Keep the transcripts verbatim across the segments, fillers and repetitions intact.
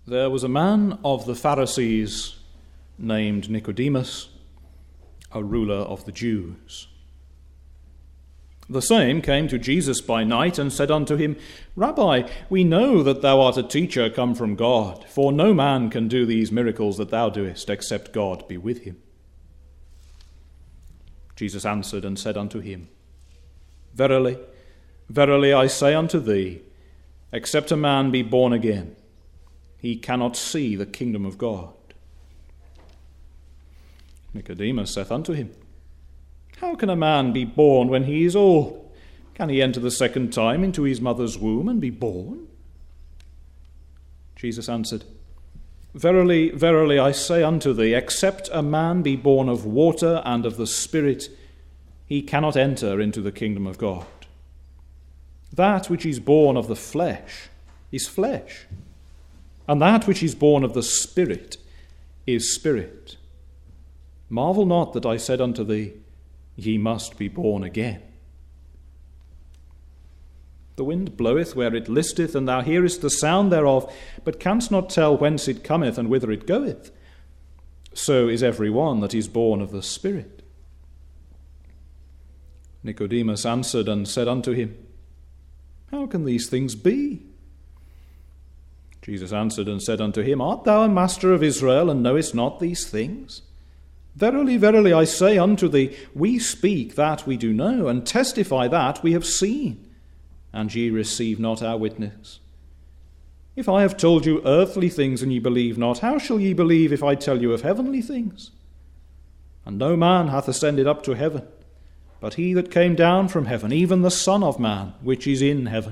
There was a man of the Pharisees named Nicodemus, a ruler of the Jews. The same came to Jesus by night and said unto him, Rabbi, we know that thou art a teacher come from God, for no man can do these miracles that thou doest, except God be with him. Jesus answered and said unto him, Verily, verily I say unto thee, except a man be born again, he cannot see the kingdom of God. Nicodemus saith unto him, How can a man be born when he is old? Can he enter the second time into his mother's womb and be born? Jesus answered, Verily, verily, I say unto thee, except a man be born of water and of the Spirit, he cannot enter into the kingdom of God. That which is born of the flesh is flesh, and that which is born of the Spirit is spirit. Marvel not that I said unto thee, Ye must be born again. The wind bloweth where it listeth, and thou hearest the sound thereof, but canst not tell whence it cometh and whither it goeth. So is every one that is born of the Spirit. Nicodemus answered and said unto him, How can these things be? Jesus answered and said unto him, Art thou a master of Israel, and knowest not these things? Verily, verily, I say unto thee, we speak that we do know, and testify that we have seen, and ye receive not our witness. If I have told you earthly things, and ye believe not, how shall ye believe if I tell you of heavenly things? And no man hath ascended up to heaven, but he that came down from heaven, even the Son of Man, which is in heaven.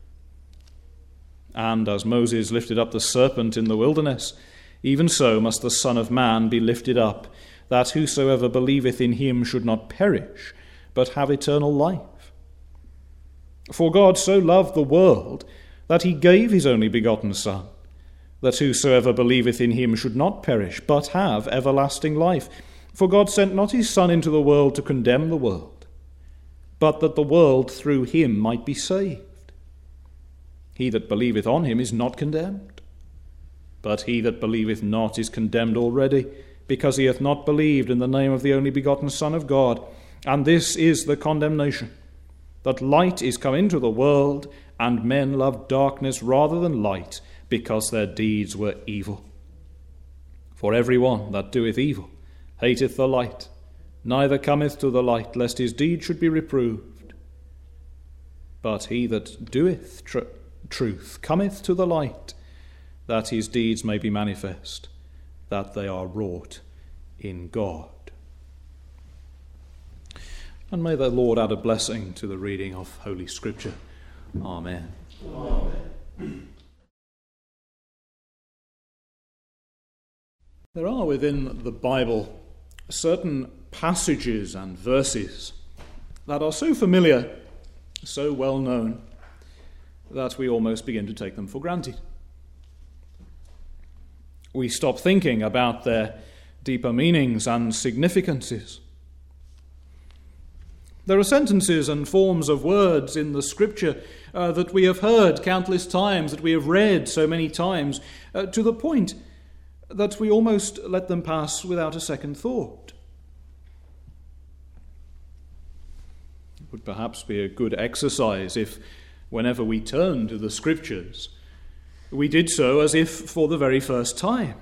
And as Moses lifted up the serpent in the wilderness, even so must the Son of Man be lifted up, that whosoever believeth in him should not perish, but have eternal life. For God so loved the world, that he gave his only begotten Son, that whosoever believeth in him should not perish, but have everlasting life. For God sent not his Son into the world to condemn the world, but that the world through him might be saved. He that believeth on him is not condemned, but he that believeth not is condemned already, because he hath not believed in the name of the only begotten Son of God. And this is the condemnation, that light is come into the world, and men love darkness rather than light, because their deeds were evil. For every one that doeth evil hateth the light, neither cometh to the light, lest his deed should be reproved. But he that doeth tr- truth cometh to the light, that his deeds may be manifest, that they are wrought in God. And may the Lord add a blessing to the reading of Holy Scripture. Amen. Amen. There are within the Bible certain passages and verses that are so familiar, so well known, that we almost begin to take them for granted. We stop thinking about their deeper meanings and significances. There are sentences and forms of words in the Scripture uh, that we have heard countless times, that we have read so many times, uh, to the point that we almost let them pass without a second thought. It would perhaps be a good exercise if, whenever we turn to the Scriptures, we did so as if for the very first time,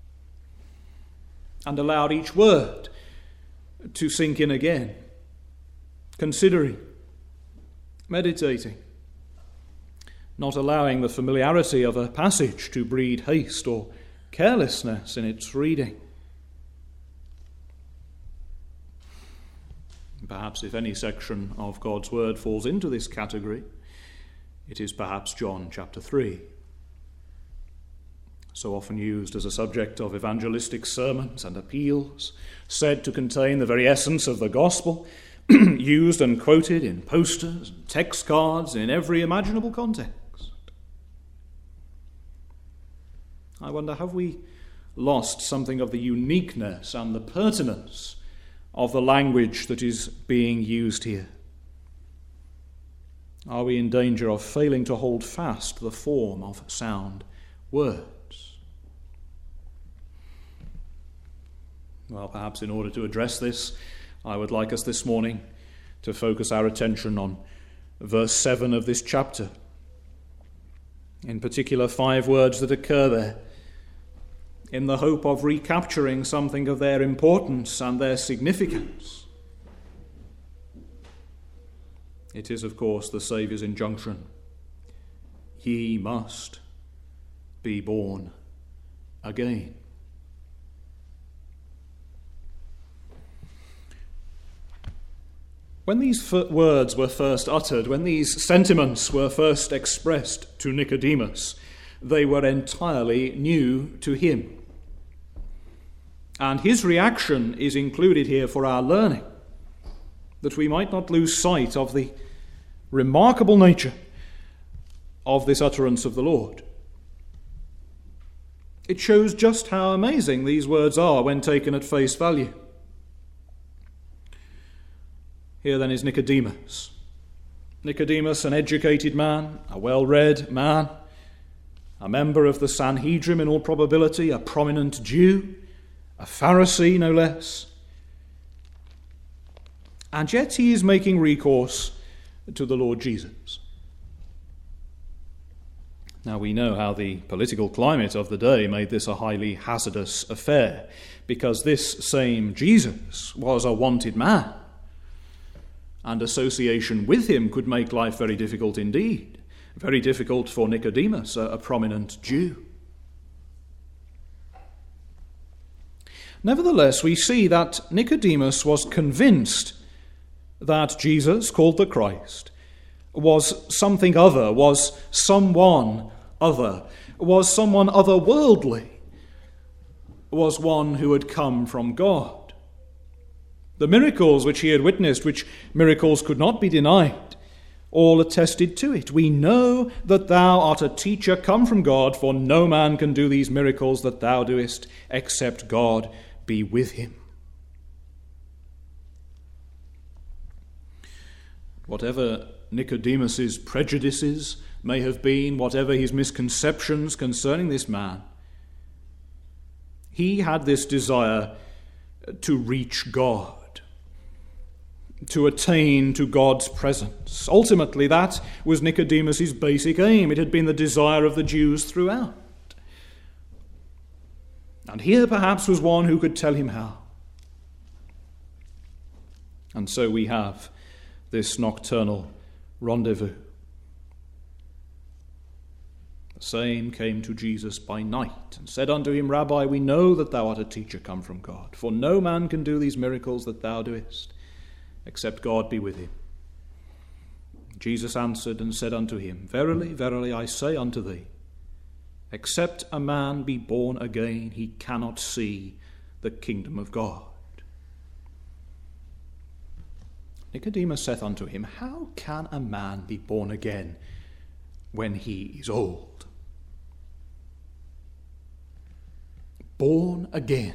and allowed each word to sink in again, considering, meditating, not allowing the familiarity of a passage to breed haste or carelessness in its reading. Perhaps if any section of God's Word falls into this category, it is perhaps John chapter three. So often used as a subject of evangelistic sermons and appeals, said to contain the very essence of the gospel, used and quoted in posters and text cards in every imaginable context. I wonder, have we lost something of the uniqueness and the pertinence of the language that is being used here? Are we in danger of failing to hold fast the form of sound words? Well, perhaps in order to address this, I would like us this morning to focus our attention on verse seven of this chapter. In particular, five words that occur there, in the hope of recapturing something of their importance and their significance. It is, of course, the Saviour's injunction: ye must be born again. When these f- words were first uttered, when these sentiments were first expressed to Nicodemus, they were entirely new to him. And his reaction is included here for our learning, that we might not lose sight of the remarkable nature of this utterance of the Lord. It shows just how amazing these words are when taken at face value. Here then is Nicodemus. Nicodemus, an educated man, a well-read man, a member of the Sanhedrin in all probability, a prominent Jew, a Pharisee no less. And yet he is making recourse to the Lord Jesus. Now we know how the political climate of the day made this a highly hazardous affair, because this same Jesus was a wanted man, and association with him could make life very difficult indeed, very difficult for Nicodemus, a, a prominent Jew. Nevertheless, we see that Nicodemus was convinced that Jesus, called the Christ, was something other, was someone other, was someone otherworldly, was one who had come from God. The miracles which he had witnessed, which miracles could not be denied, all attested to it. We know that thou art a teacher come from God, for no man can do these miracles that thou doest, except God be with him. Whatever Nicodemus's prejudices may have been, whatever his misconceptions concerning this man, he had this desire to reach God, to attain to God's presence. Ultimately, that was Nicodemus's basic aim. It had been the desire of the Jews throughout. And here perhaps was one who could tell him how. And so we have this nocturnal rendezvous. The same came to Jesus by night and said unto him, Rabbi, we know that thou art a teacher come from God, for no man can do these miracles that thou doest, except God be with him. Jesus answered and said unto him, Verily, verily, I say unto thee, except a man be born again, he cannot see the kingdom of God. Nicodemus saith unto him, How can a man be born again when he is old? Born again.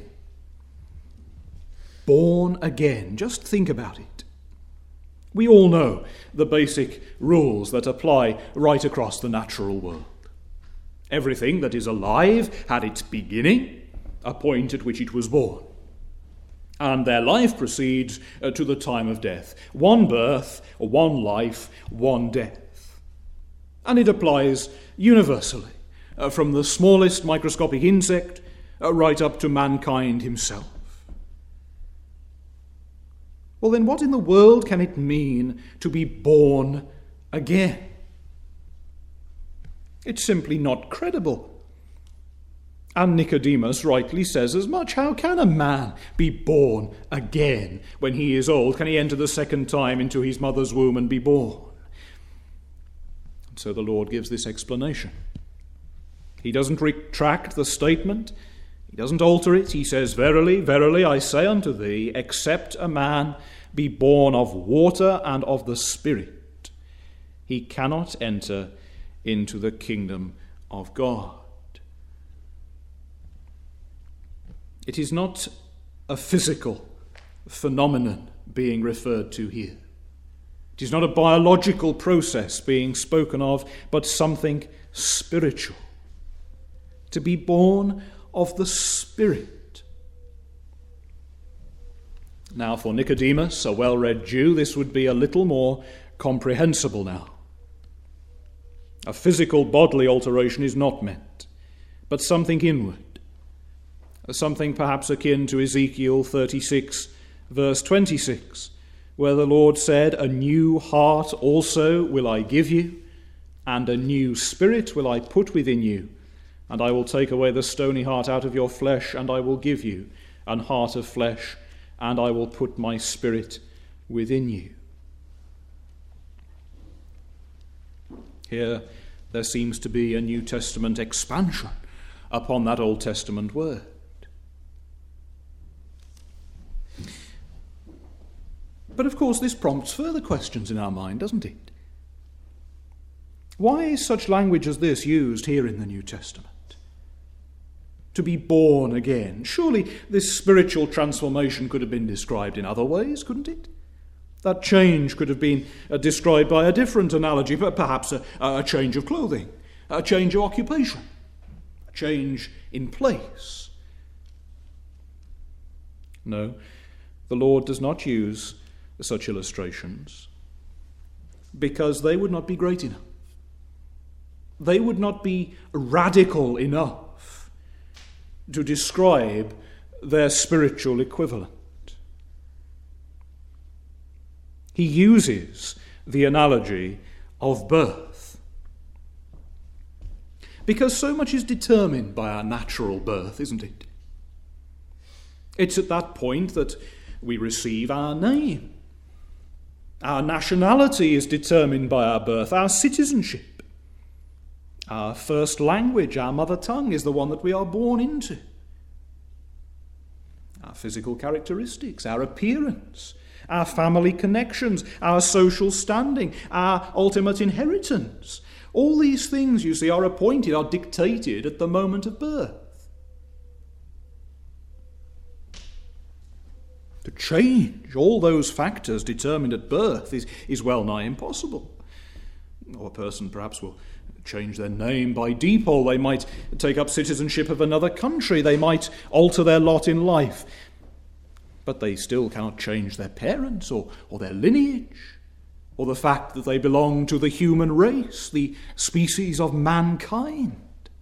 Born again. Just think about it. We all know the basic rules that apply right across the natural world. Everything that is alive had its beginning, a point at which it was born. And their life proceeds uh, to the time of death. One birth, one life, one death. And it applies universally, uh, from the smallest microscopic insect uh, right up to mankind himself. Well, then what in the world can it mean to be born again? It's simply not credible. And Nicodemus rightly says as much. How can a man be born again when he is old? Can he enter the second time into his mother's womb and be born? And so the Lord gives this explanation. He doesn't retract the statement. He doesn't alter it. He says, Verily, verily, I say unto thee, except a man be born of water and of the Spirit, he cannot enter into the kingdom of God. It is not a physical phenomenon being referred to here. It is not a biological process being spoken of, but something spiritual. To be born of the Spirit. Now for Nicodemus, a well-read Jew, this would be a little more comprehensible now. A physical bodily alteration is not meant, but something inward, something perhaps akin to Ezekiel thirty-six, verse twenty-six, where the Lord said, "A new heart also will I give you, and a new spirit will I put within you, and I will take away the stony heart out of your flesh, and I will give you an heart of flesh, and I will put my spirit within you." Here there seems to be a New Testament expansion upon that Old Testament word. But of course this prompts further questions in our mind, doesn't it? Why is such language as this used here in the New Testament? To be born again. Surely this spiritual transformation could have been described in other ways, couldn't it? That change could have been uh, described by a different analogy, but perhaps a, a change of clothing, a change of occupation, a change in place. No, the Lord does not use such illustrations because they would not be great enough. They would not be radical enough to describe their spiritual equivalent. He uses the analogy of birth because so much is determined by our natural birth, isn't it? It's at that point that we receive our name. Our nationality is determined by our birth, our citizenship. Our first language, our mother tongue, is the one that we are born into. Our physical characteristics, our appearance, our family connections, our social standing, our ultimate inheritance. All these things, you see, are appointed, are dictated at the moment of birth. To change all those factors determined at birth is, is well nigh impossible. Or a person perhaps will change their name by default. They might take up citizenship of another country. They might alter their lot in life. But they still cannot change their parents or, or their lineage, or the fact that they belong to the human race, the species of mankind.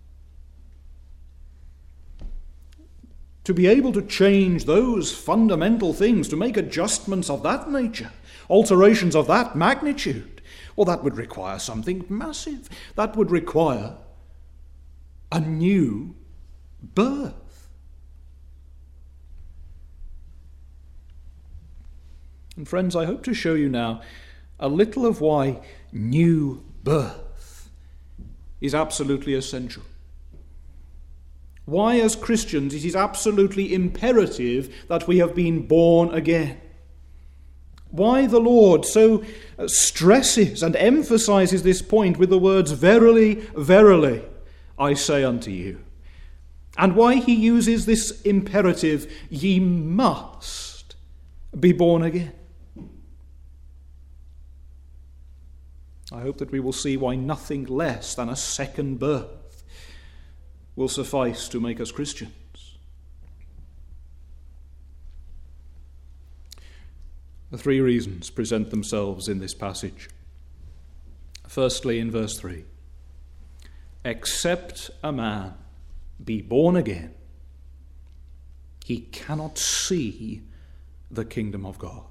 To be able to change those fundamental things, to make adjustments of that nature, alterations of that magnitude, well, that would require something massive. That would require a new birth. And friends, I hope to show you now a little of why new birth is absolutely essential. Why, as Christians, it is absolutely imperative that we have been born again. Why the Lord so stresses and emphasizes this point with the words, "Verily, verily, I say unto you." And why he uses this imperative, "Ye must be born again." I hope that we will see why nothing less than a second birth will suffice to make us Christians. The three reasons present themselves in this passage. Firstly, in verse three, except a man be born again, he cannot see the kingdom of God.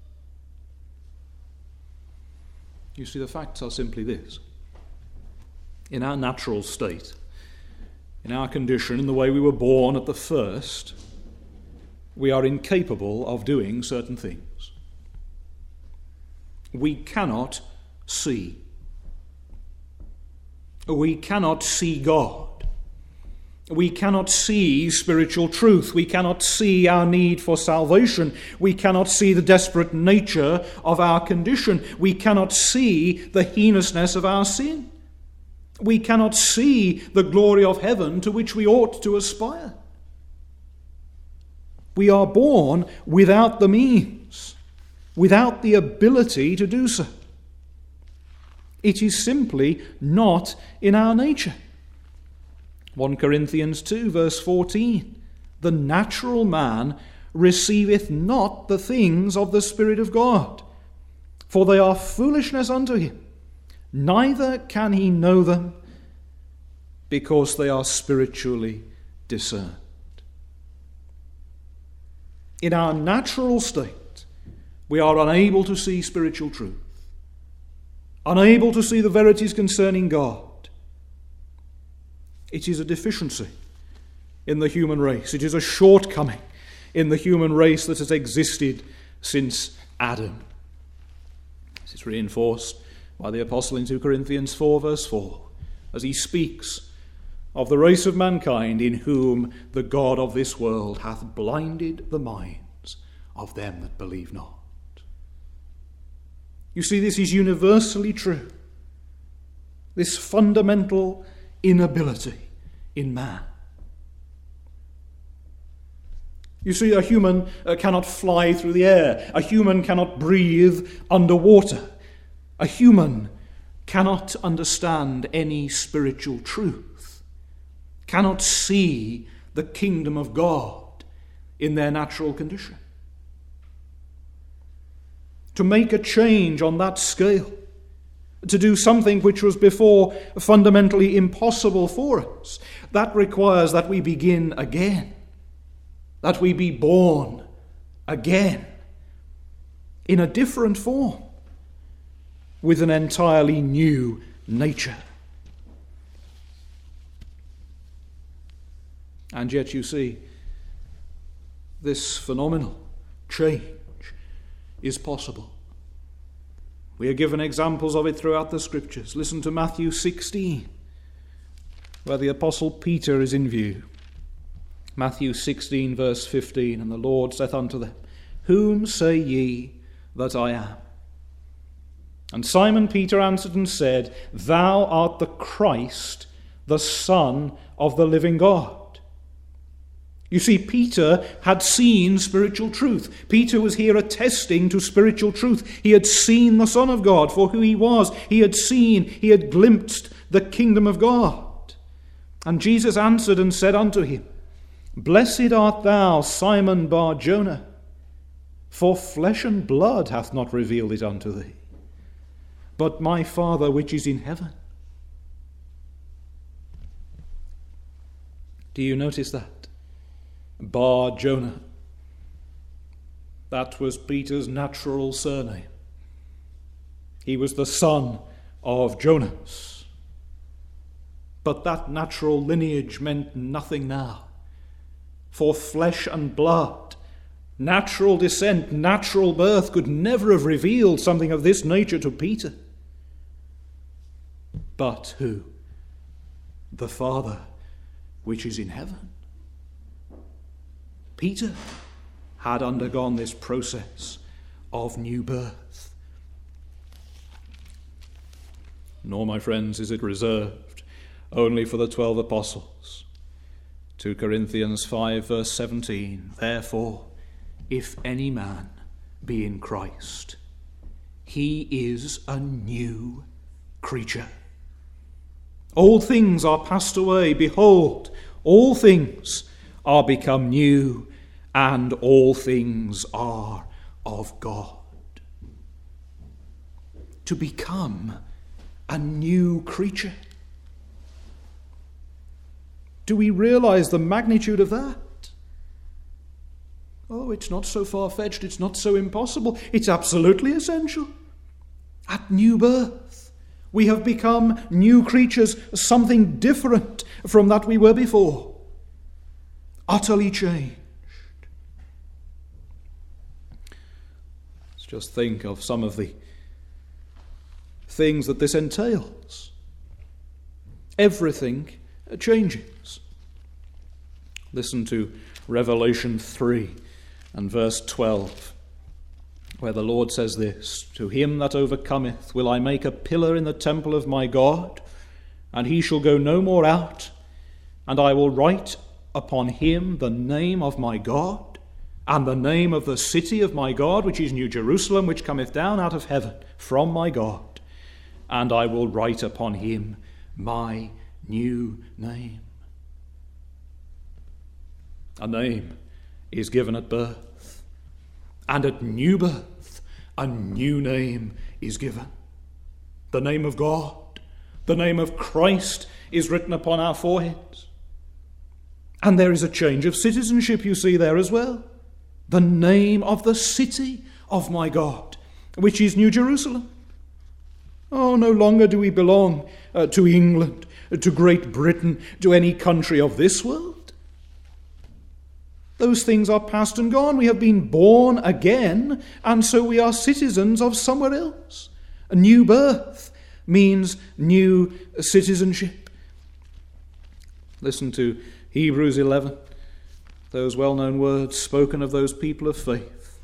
You see, the facts are simply this. In our natural state, in our condition, in the way we were born at the first, we are incapable of doing certain things. We cannot see. We cannot see God. We cannot see spiritual truth. We cannot see our need for salvation. We cannot see the desperate nature of our condition. We cannot see the heinousness of our sin. We cannot see the glory of heaven to which we ought to aspire. We are born without the means, without the ability to do so. It is simply not in our nature. First Corinthians two, verse fourteen, the natural man receiveth not the things of the Spirit of God, for they are foolishness unto him, neither can he know them, because they are spiritually discerned. In our natural state, we are unable to see spiritual truth, unable to see the verities concerning God. It is a deficiency in the human race. It is a shortcoming in the human race that has existed since Adam. This is reinforced by the apostle in Second Corinthians four, verse four, as he speaks of the race of mankind in whom the God of this world hath blinded the minds of them that believe not. You see, this is universally true. This fundamental inability in man. You see, a human uh, cannot fly through the air. A human cannot breathe underwater. A human cannot understand any spiritual truth, cannot see the kingdom of God in their natural condition. To make a change on that scale, to do something which was before fundamentally impossible for us, that requires that we begin again, that we be born again in a different form, with an entirely new nature. And yet, you see, this phenomenal change is possible. We are given examples of it throughout the Scriptures. Listen to Matthew sixteen, where the Apostle Peter is in view. Matthew sixteen, verse fifteen, and the Lord saith unto them, Whom say ye that I am? And Simon Peter answered and said, Thou art the Christ, the Son of the living God. You see, Peter had seen spiritual truth. Peter was here attesting to spiritual truth. He had seen the Son of God for who he was. He had seen, he had glimpsed the kingdom of God. And Jesus answered and said unto him, Blessed art thou, Simon Bar-Jonah, for flesh and blood hath not revealed it unto thee, but my Father which is in heaven. Do you notice that? Bar-Jonah. That was Peter's natural surname. He was the son of Jonas. But that natural lineage meant nothing now. For flesh and blood, natural descent, natural birth could never have revealed something of this nature to Peter. But who? The Father which is in heaven. Peter had undergone this process of new birth. Nor, my friends, is it reserved only for the twelve apostles. Second Corinthians five, verse seventeen, Therefore, if any man be in Christ, he is a new creature. Old things are passed away. Behold, all things are become new, and all things are of God. To become a new creature. Do we realize the magnitude of that? Oh, it's not so far-fetched, it's not so impossible, it's absolutely essential. At new birth, we have become new creatures, something different from that we were before. Utterly changed. Let's just think of some of the things that this entails. Everything changes. Listen to Revelation three and verse twelve, where the Lord says this, To him that overcometh will I make a pillar in the temple of my God, and he shall go no more out, and I will write upon him the name of my God, and the name of the city of my God, which is New Jerusalem, which cometh down out of heaven from my God, and I will write upon him my new name. A name is given at birth. and at new birth a new name is given. The name of God, the name of Christ is written upon our foreheads. And there is a change of citizenship, you see, there as well. The name of the city of my God, which is New Jerusalem. Oh, no longer do we belong uh, to England, to Great Britain, to any country of this world. Those things are past and gone. We have been born again, and so we are citizens of somewhere else. A new birth means new citizenship. Listen to Hebrews eleven, those well-known words spoken of those people of faith.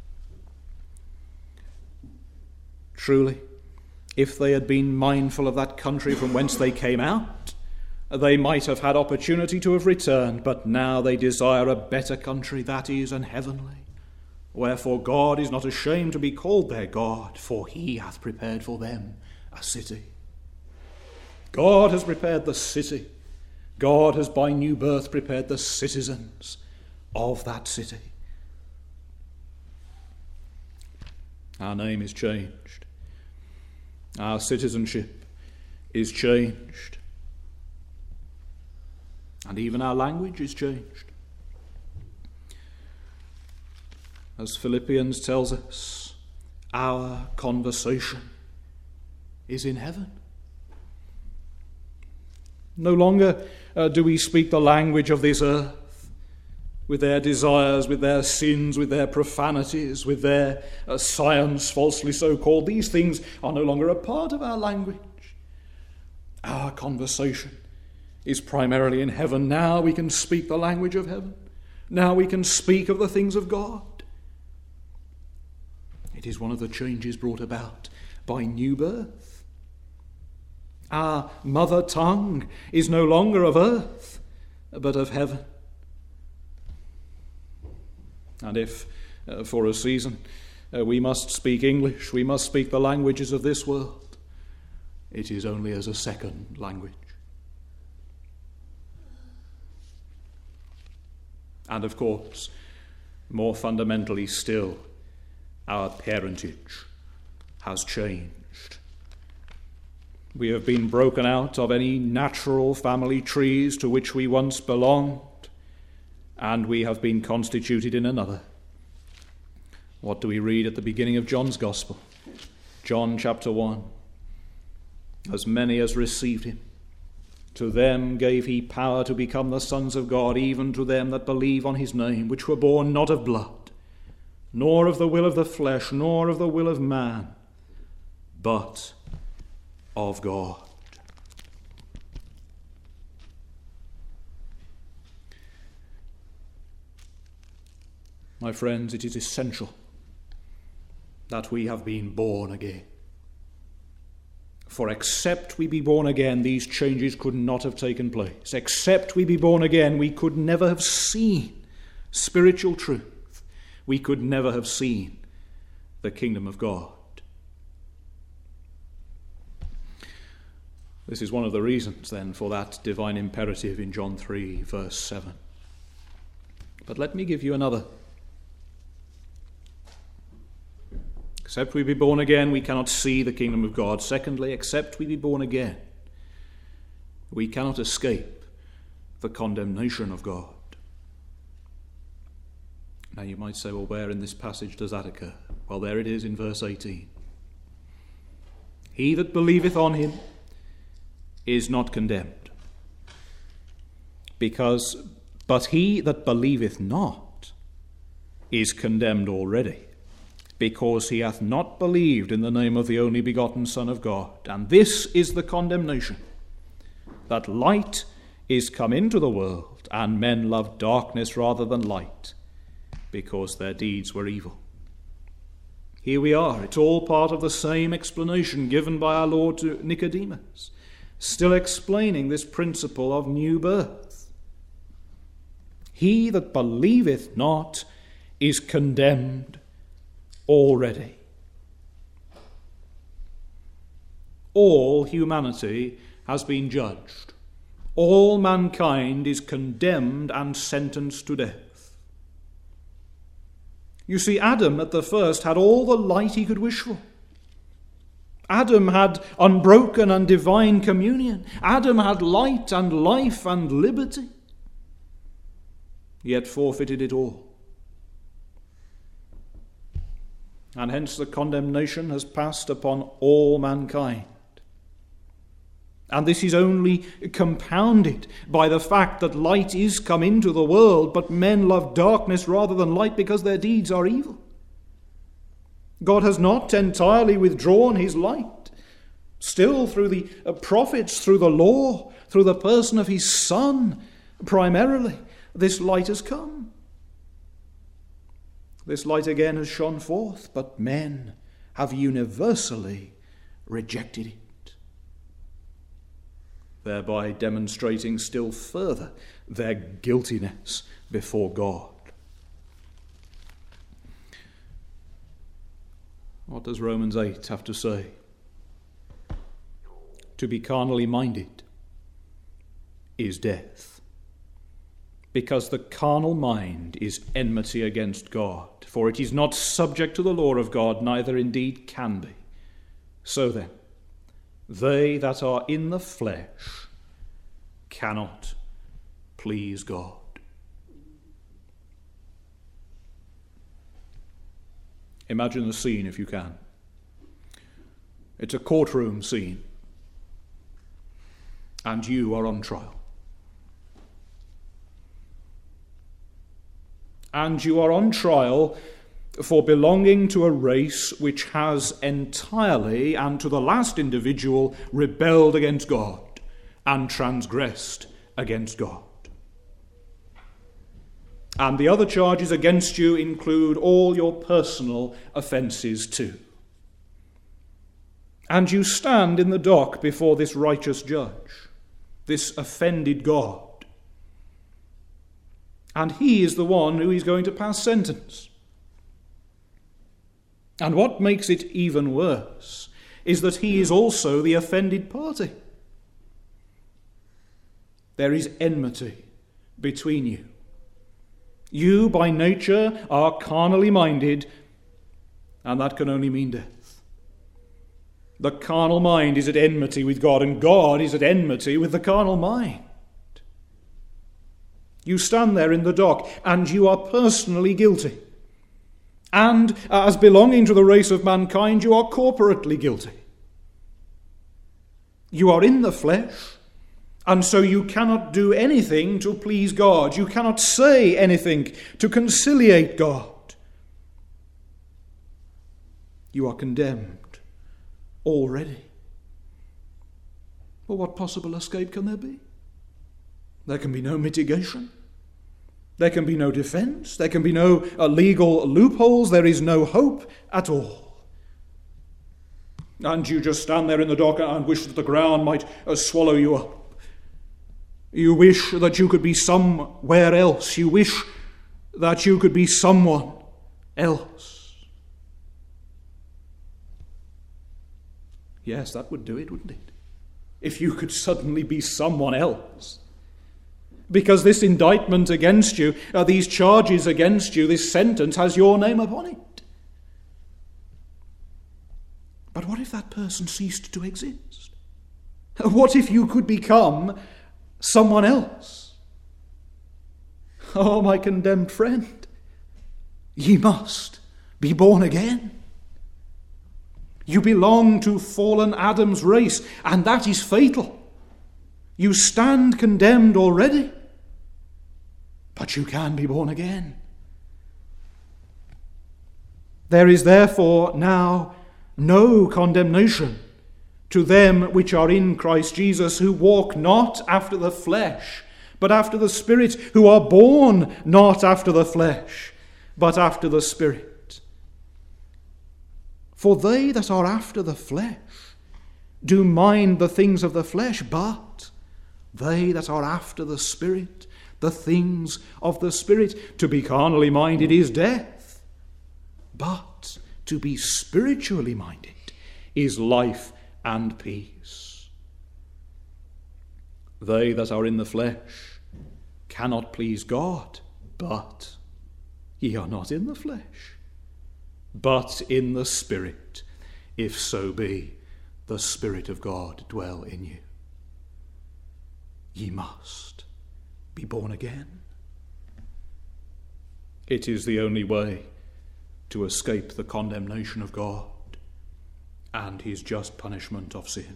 Truly, if they had been mindful of that country from whence they came out, they might have had opportunity to have returned, but now they desire a better country, that is, an heavenly. Wherefore God is not ashamed to be called their God, for he hath prepared for them a city. God has prepared the city. God has by new birth prepared the citizens of that city. Our name is changed. Our citizenship is changed. And even our language is changed. As Philippians tells us, our conversation is in heaven. No longer uh, do we speak the language of this earth, with their desires, with their sins, with their profanities, with their uh, science, falsely so called. These things are no longer a part of our language. Our conversation is primarily in heaven. Now we can speak the language of heaven. Now we can speak of the things of God. It is one of the changes brought about by new birth. Our mother tongue is no longer of earth, but of heaven. And if, uh, for a season, uh, we must speak English, we must speak the languages of this world, it is only as a second language. And of course, more fundamentally still, our parentage has changed. We have been broken out of any natural family trees to which we once belonged, and we have been constituted in another. What do we read at the beginning of John's Gospel? John chapter one. As many as received him, to them gave he power to become the sons of God, even to them that believe on his name, which were born not of blood, nor of the will of the flesh, nor of the will of man, but of God. My friends, it is essential that we have been born again. For except we be born again, these changes could not have taken place. Except we be born again, we could never have seen spiritual truth. We could never have seen the kingdom of God. This is one of the reasons, then, for that divine imperative in John three, verse seven. But let me give you another. Except we be born again, we cannot see the kingdom of God. Secondly, except we be born again, we cannot escape the condemnation of God. Now you might say, well, where in this passage does that occur? Well, there it is in verse eighteen. He that believeth on him is not condemned, because but he that believeth not is condemned already, because he hath not believed in the name of the only begotten Son of God. And this is the condemnation, that light is come into the world, and men love darkness rather than light, because their deeds were evil. Here we are. It's all part of the same explanation given by our Lord to Nicodemus, still explaining this principle of new birth. He that believeth not is condemned already. All humanity has been judged. All mankind is condemned and sentenced to death. You see, Adam at the first had all the light he could wish for. Adam had unbroken and divine communion. Adam had light and life and liberty, yet forfeited it all. And hence the condemnation has passed upon all mankind. And this is only compounded by the fact that light is come into the world, but men love darkness rather than light because their deeds are evil. God has not entirely withdrawn his light. Still, through the prophets, through the law, through the person of his Son, primarily, this light has come. This light again has shone forth, but men have universally rejected it, thereby demonstrating still further their guiltiness before God. What does Romans eight have to say? To be carnally minded is death, because the carnal mind is enmity against God, for it is not subject to the law of God, neither indeed can be. So then, they that are in the flesh cannot please God. Imagine the scene if you can. It's a courtroom scene, and you are on trial. And you are on trial for belonging to a race which has entirely, and to the last individual, rebelled against God and transgressed against God. And the other charges against you include all your personal offences too. And you stand in the dock before this righteous judge, this offended God. And he is the one who is going to pass sentence. And what makes it even worse is that he is also the offended party. There is enmity between you. You, by nature, are carnally minded, and that can only mean death. The carnal mind is at enmity with God, and God is at enmity with the carnal mind. You stand there in the dock, and you are personally guilty. And as belonging to the race of mankind, you are corporately guilty. You are in the flesh, and so you cannot do anything to please God. You cannot say anything to conciliate God. You are condemned already. Well, what possible escape can there be? There can be no mitigation. There can be no defense. There can be no uh, legal loopholes. There is no hope at all. And you just stand there in the dock and wish that the ground might uh, swallow you up. You wish that you could be somewhere else. You wish that you could be someone else. Yes, that would do it, wouldn't it? If you could suddenly be someone else. Because this indictment against you, uh, these charges against you, this sentence has your name upon it. But what if that person ceased to exist? What if you could become someone else? Oh, my condemned friend, ye must be born again. You belong to fallen Adam's race, and that is fatal. You stand condemned already, but you can be born again. There is therefore now no condemnation to them which are in Christ Jesus, who walk not after the flesh, but after the Spirit, who are born not after the flesh, but after the Spirit. For they that are after the flesh do mind the things of the flesh, but they that are after the Spirit, the things of the Spirit. To be carnally minded is death, but to be spiritually minded is life and peace. They that are in the flesh cannot please God, but ye are not in the flesh, but in the Spirit, if so be the Spirit of God dwell in you. Ye must be born again. It is the only way to escape the condemnation of God and his just punishment of sin.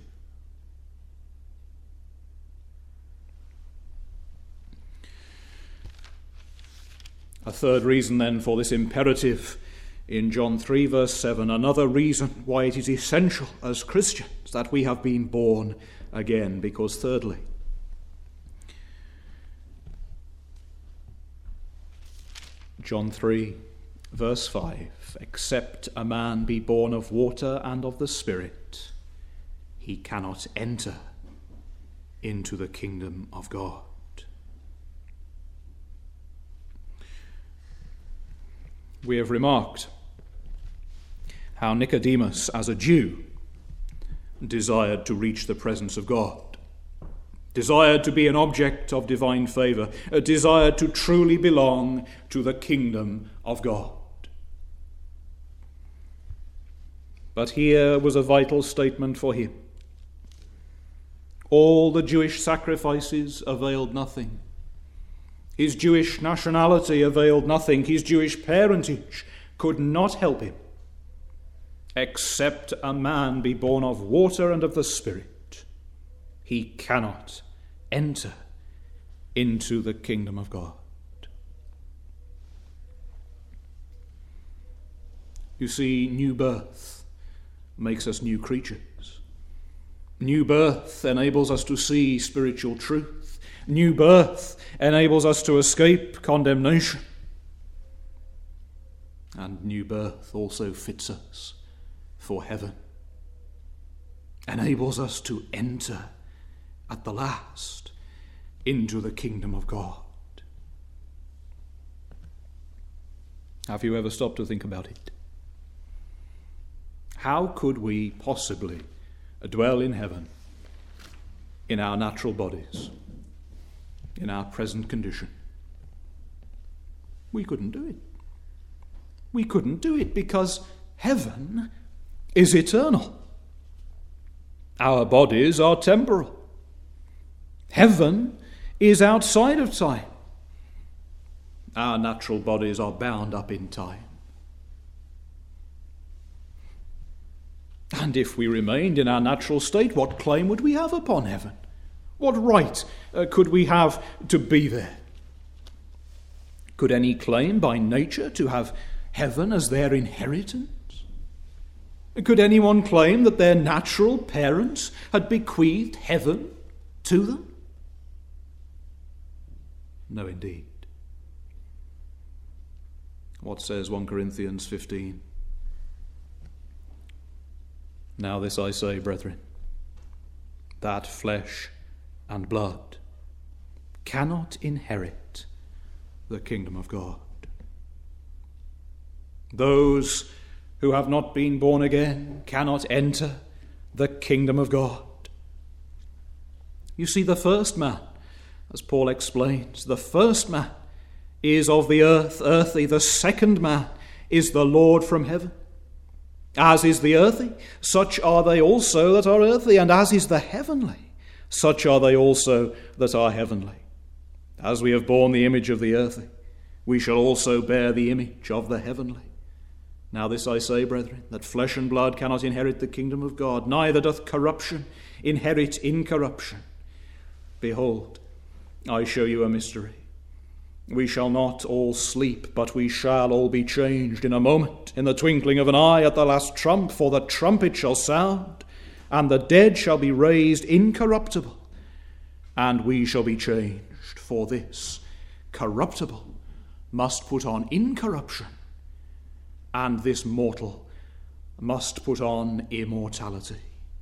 A third reason then for this imperative in John three verse seven, another reason why it is essential as Christians that we have been born again, because thirdly, John three verse five, except a man be born of water and of the Spirit, he cannot enter into the kingdom of God. We have remarked how Nicodemus, as a Jew, desired to reach the presence of God, desired to be an object of divine favour, desired to truly belong to the kingdom of God. But here was a vital statement for him. All the Jewish sacrifices availed nothing. His Jewish nationality availed nothing. His Jewish parentage could not help him, except a man be born of water and of the Spirit. He cannot enter into the kingdom of God. You see, new birth makes us new creatures. New birth enables us to see spiritual truth. New birth enables us to escape condemnation. And new birth also fits us for heaven, enables us to enter at the last into the kingdom of God. Have you ever stopped to think about it? How could we possibly dwell in heaven in our natural bodies, in our present condition? We couldn't do it. We couldn't do it because heaven is eternal. Our bodies are temporal. Heaven is outside of time. Our natural bodies are bound up in time. And if we remained in our natural state, what claim would we have upon heaven? What right uh, could we have to be there? Could any claim by nature to have heaven as their inheritance? Could anyone claim that their natural parents had bequeathed heaven to them? No, indeed. What says First Corinthians fifteen? Now this I say, brethren, that flesh and blood cannot inherit the kingdom of God. Those who have not been born again cannot enter the kingdom of God. You see, the first man, as Paul explains, the first man is of the earth, earthy. The second man is the Lord from heaven. As is the earthy, such are they also that are earthly, and as is the heavenly, such are they also that are heavenly. As we have borne the image of the earthy, we shall also bear the image of the heavenly. Now this I say, brethren, that flesh and blood cannot inherit the kingdom of God, neither doth corruption inherit incorruption. Behold, I show you a mystery. We shall not all sleep, but we shall all be changed in a moment, in the twinkling of an eye, at the last trump. For the trumpet shall sound, and the dead shall be raised incorruptible, and we shall be changed. For this corruptible must put on incorruption, and this mortal must put on immortality.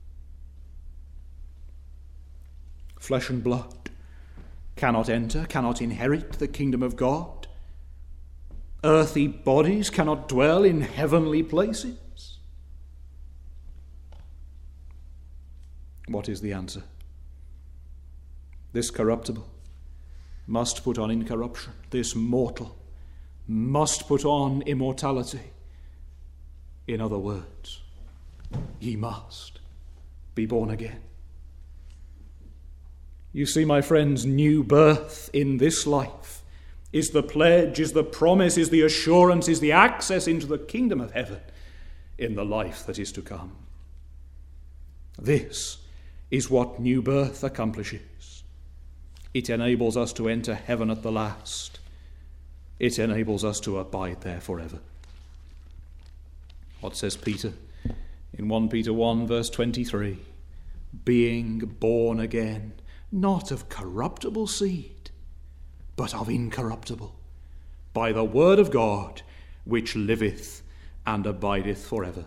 Flesh and blood cannot enter, cannot inherit the kingdom of God. Earthly bodies cannot dwell in heavenly places. What is the answer? This corruptible must put on incorruption. This mortal must put on immortality. In other words, ye must be born again. You see, my friends, new birth in this life is the pledge, is the promise, is the assurance, is the access into the kingdom of heaven in the life that is to come. This is what new birth accomplishes. It enables us to enter heaven at the last. It enables us to abide there forever. What says Peter in First Peter one, verse twenty-three? Being born again, not of corruptible seed, but of incorruptible, by the word of God, which liveth and abideth forever.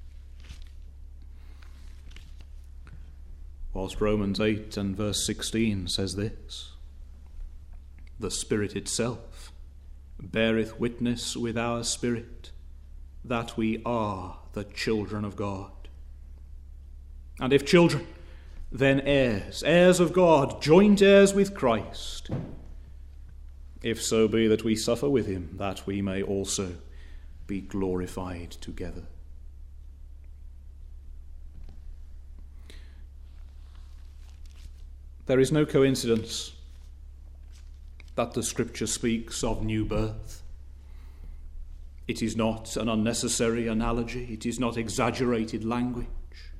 Whilst Romans eight and verse sixteen says this, the Spirit itself beareth witness with our spirit that we are the children of God. And if children, then heirs, heirs of God, joint heirs with Christ, if so be that we suffer with him, that we may also be glorified together. There is no coincidence that the Scripture speaks of new birth. It is not an unnecessary analogy. It is not exaggerated language.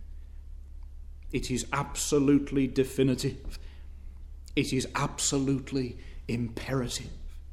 It is absolutely definitive. It is absolutely imperative.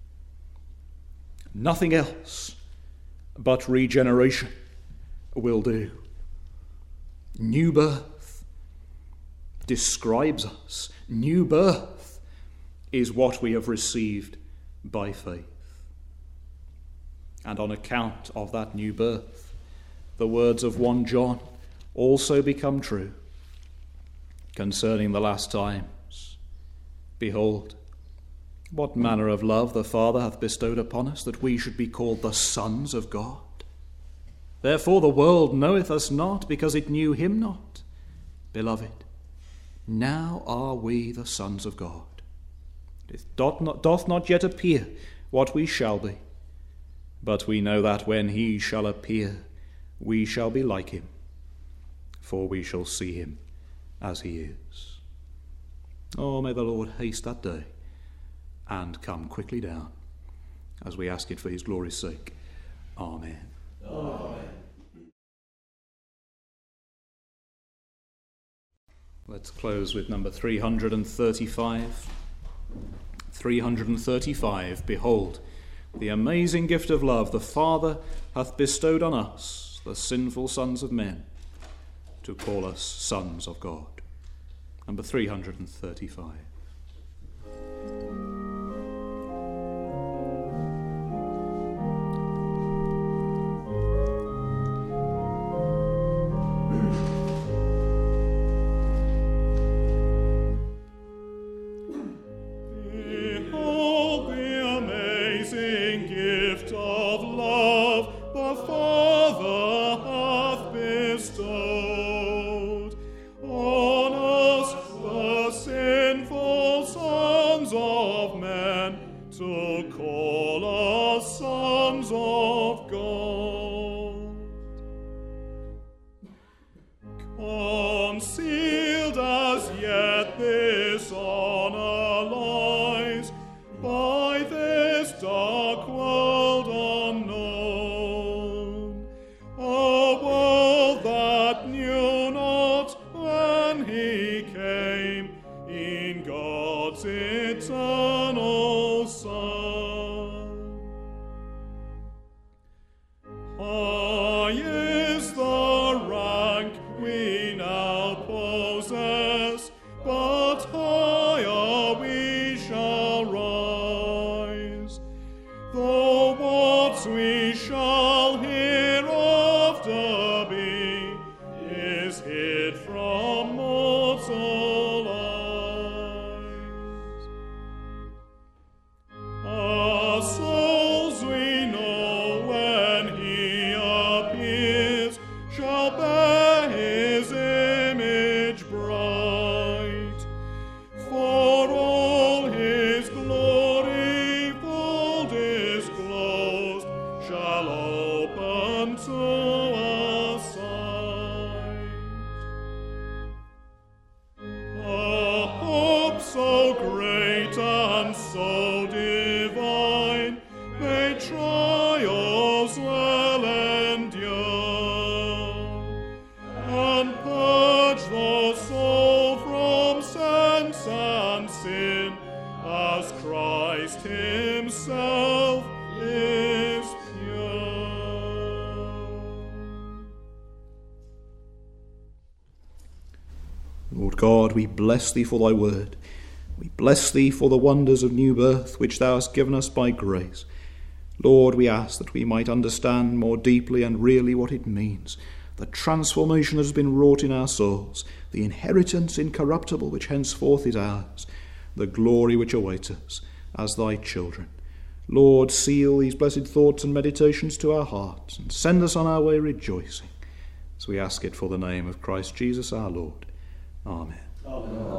Nothing else but regeneration will do. New birth describes us. New birth is what we have received by faith. And on account of that new birth, the words of First John also become true concerning the last times. Behold, what manner of love the Father hath bestowed upon us, that we should be called the sons of God. Therefore the world knoweth us not, because it knew him not. Beloved, now are we the sons of God. It doth not, doth not yet appear what we shall be, but we know that when he shall appear, we shall be like him, for we shall see him as he is. Oh, may the Lord haste that day and come quickly down, as we ask it for his glory's sake. Amen. Amen. Let's close with number three hundred thirty-five. three hundred thirty-five. Behold, the amazing gift of love the Father hath bestowed on us, the sinful sons of men, to call us sons of God. Number three hundred thirty-five. so divine, may trials well endure, and purge the soul from sense and sin, as Christ himself is pure. Lord God, we bless thee for thy word. We bless thee for the wonders of new birth which thou hast given us by grace. Lord, we ask that we might understand more deeply and really what it means, the transformation that has been wrought in our souls, the inheritance incorruptible which henceforth is ours, the glory which awaits us as thy children. Lord, seal these blessed thoughts and meditations to our hearts, and send us on our way rejoicing, as we ask it for the name of Christ Jesus our Lord. Amen. Amen.